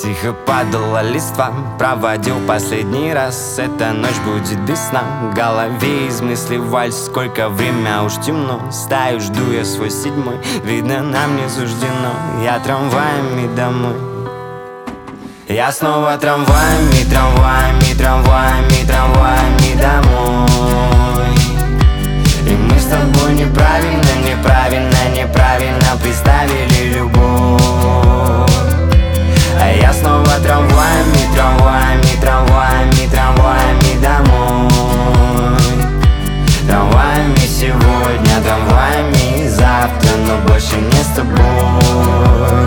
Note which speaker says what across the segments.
Speaker 1: Тихо падала листва, проводил последний раз. Эта ночь будет без сна, в голове из мыслей вальс. Сколько время, уж темно, стою, жду я свой седьмой. Видно, нам не суждено, я трамваями домой. Я снова трамваями, трамваями, трамваями, трамваями домой. И мы с тобой неправильно, неправильно, неправильно представили любовь. А я снова трамваями, трамваями, трамваями, трамваями домой. Трамваями сегодня, трамваями завтра, но больше не с тобой.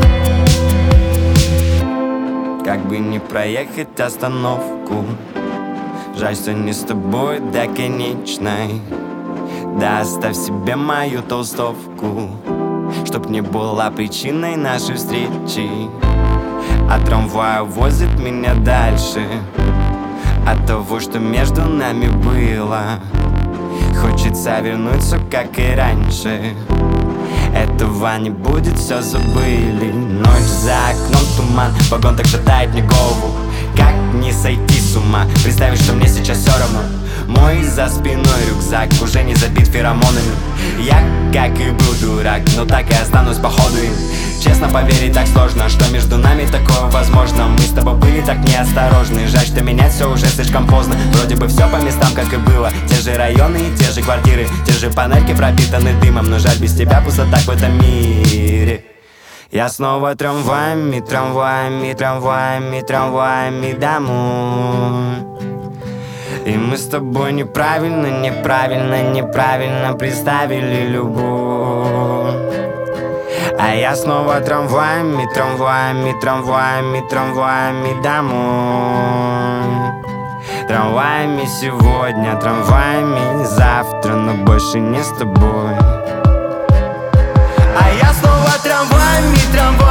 Speaker 1: Как бы не проехать остановку, жаль, что не с тобой до конечной. Да оставь себе мою толстовку, чтоб не была причиной нашей встречи. А трамвай возит меня дальше от того, что между нами было. Хочется вернуться, как и раньше. Этого не будет, все забыли. Ночь за окном, туман, вагон так шатает мне голову. Как не сойти с ума, представить, что мне сейчас все равно. Мой за спиной рюкзак уже не забит феромонами. Я, как и был дурак, но так и останусь походу им. Честно поверить так сложно, что между нами такое возможно. Мы с тобой были так неосторожны, жаль, что менять все уже слишком поздно. Вроде бы все по местам, как и было. Те же районы и те же квартиры, те же панельки пропитаны дымом. Но жаль, без тебя пустота в этом мире. Я снова трамваями, трамваями, трамваями, трамваями домой. И мы с тобой неправильно, неправильно, неправильно представили любовь. А я снова трамваями, трамваями, трамваями, трамваями домой. Трамваями сегодня, трамваями завтра, но больше не с тобой. А я снова трамваями, трамваями.